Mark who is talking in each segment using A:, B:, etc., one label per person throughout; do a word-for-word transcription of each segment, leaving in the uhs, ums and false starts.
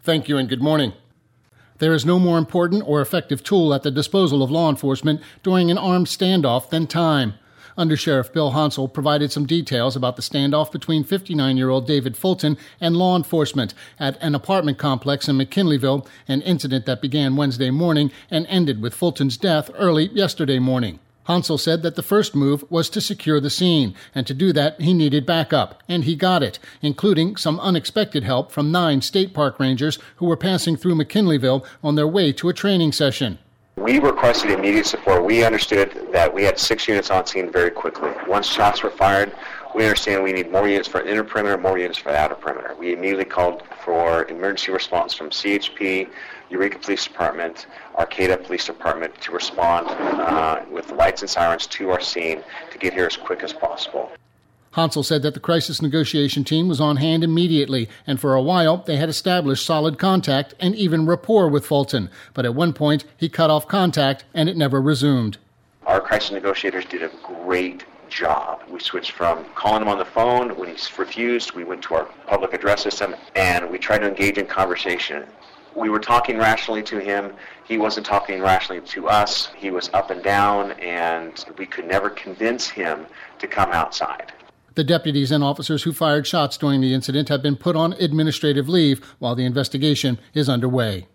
A: Thank you and good morning. There is no more important or effective tool at the disposal of law enforcement during an armed standoff than time. Under Sheriff Bill Hansel provided some details about the standoff between fifty-nine-year-old David Fulton and law enforcement at an apartment complex in McKinleyville, an incident that began Wednesday morning and ended with Fulton's death early yesterday morning. Hansel said that the first move was to secure the scene, and to do that he needed backup, and he got it, including some unexpected help from nine state park rangers who were passing through McKinleyville on their way to a training session.
B: We requested immediate support. We understood that we had six units on scene very quickly. Once shots were fired, we understand we need more units for the inner perimeter, more units for the outer perimeter. We immediately called for emergency response from C H P, Eureka Police Department, Arcata Police Department to respond uh, with lights and sirens to our scene to get here as quick as possible.
A: Hansel said that the crisis negotiation team was on hand immediately, and for a while they had established solid contact and even rapport with Fulton. But at one point, he cut off contact and it never resumed.
B: Our crisis negotiators did a great job. We switched from calling him on the phone. When he refused, we went to our public address system and we tried to engage in conversation. We were talking rationally to him. He wasn't talking rationally to us. He was up and down, and we could never convince him to come outside.
A: The deputies and officers who fired shots during the incident have been put on administrative leave while the investigation is underway.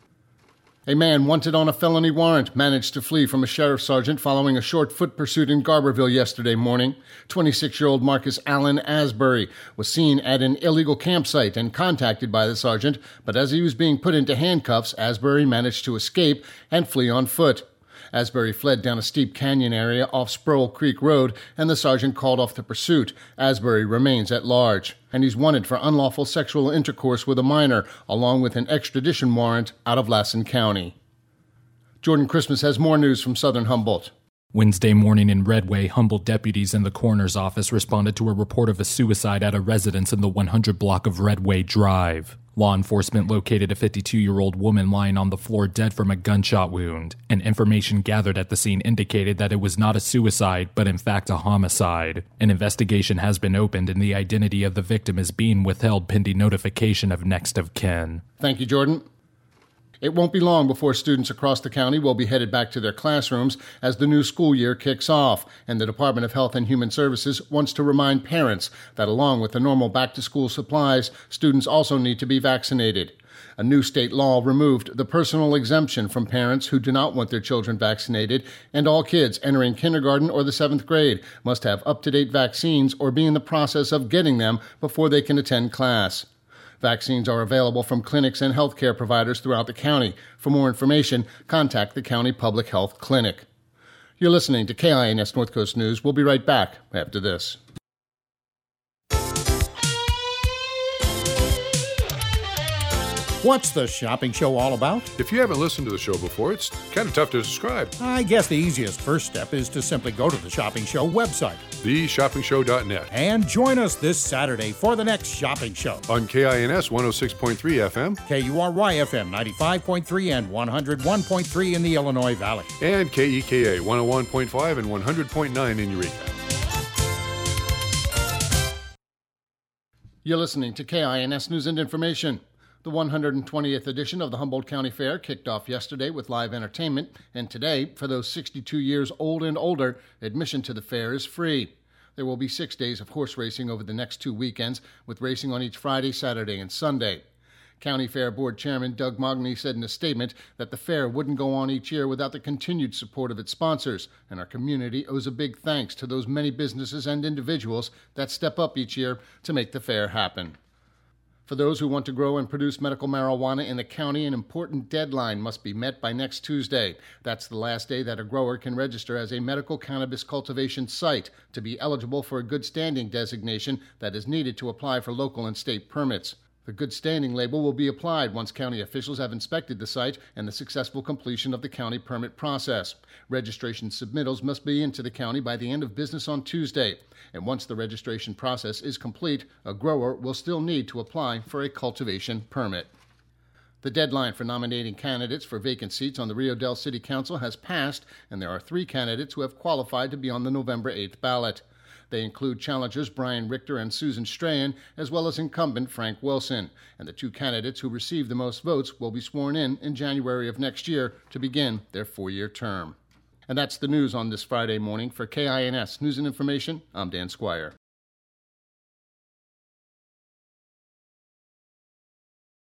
A: A man wanted on a felony warrant managed to flee from a sheriff's sergeant following a short foot pursuit in Garberville yesterday morning. twenty-six-year-old Marcus Allen Asbury was seen at an illegal campsite and contacted by the sergeant, but as he was being put into handcuffs, Asbury managed to escape and flee on foot. Asbury fled down a steep canyon area off Sproul Creek Road, and the sergeant called off the pursuit. Asbury remains at large, and he's wanted for unlawful sexual intercourse with a minor, along with an extradition warrant out of Lassen County. Jordan Christmas has more news from Southern Humboldt.
C: Wednesday morning in Redway, Humboldt deputies in the coroner's office responded to a report of a suicide at a residence in the one hundred block of Redway Drive. Law enforcement located a fifty-two-year-old woman lying on the floor dead from a gunshot wound, and information gathered at the scene indicated that it was not a suicide, but in fact a homicide. An investigation has been opened, and the identity of the victim is being withheld pending notification of next of kin.
A: Thank you, Jordan. It won't be long before students across the county will be headed back to their classrooms as the new school year kicks off, and the Department of Health and Human Services wants to remind parents that along with the normal back-to-school supplies, students also need to be vaccinated. A new state law removed the personal exemption from parents who do not want their children vaccinated, and all kids entering kindergarten or the seventh grade must have up-to-date vaccines or be in the process of getting them before they can attend class. Vaccines are available from clinics and healthcare providers throughout the county. For more information, contact the County Public Health Clinic. You're listening to K I N S North Coast News. We'll be right back after this.
D: What's the shopping show all about?
E: If you haven't listened to the show before, it's kind of tough to describe.
D: I guess the easiest first step is to simply go to the Shopping Show website,
E: the shopping show dot net,
D: and join us this Saturday for the next shopping show.
E: On K I N S one oh six point three F M,
D: K U R Y F M ninety-five point three and one oh one point three in the Illinois Valley,
E: and K E K A one oh one point five and one hundred point nine in Eureka.
A: You're listening to K I N S News and Information. The one hundred twentieth edition of the Humboldt County Fair kicked off yesterday with live entertainment, and today, for those sixty-two years old and older, admission to the fair is free. There will be six days of horse racing over the next two weekends, with racing on each Friday, Saturday, and Sunday. County Fair Board Chairman Doug Mogney said in a statement that the fair wouldn't go on each year without the continued support of its sponsors, and our community owes a big thanks to those many businesses and individuals that step up each year to make the fair happen. For those who want to grow and produce medical marijuana in the county, an important deadline must be met by next Tuesday. That's the last day that a grower can register as a medical cannabis cultivation site to be eligible for a good standing designation that is needed to apply for local and state permits. The good standing label will be applied once county officials have inspected the site and the successful completion of the county permit process. Registration submittals must be into the county by the end of business on Tuesday, and once the registration process is complete, a grower will still need to apply for a cultivation permit. The deadline for nominating candidates for vacant seats on the Rio Dell City Council has passed, and there are three candidates who have qualified to be on the November eighth ballot. They include challengers Brian Richter and Susan Strahan, as well as incumbent Frank Wilson. And the two candidates who received the most votes will be sworn in in January of next year to begin their four-year term. And that's the news on this Friday morning. For K I N S News and Information, I'm Dan Squire.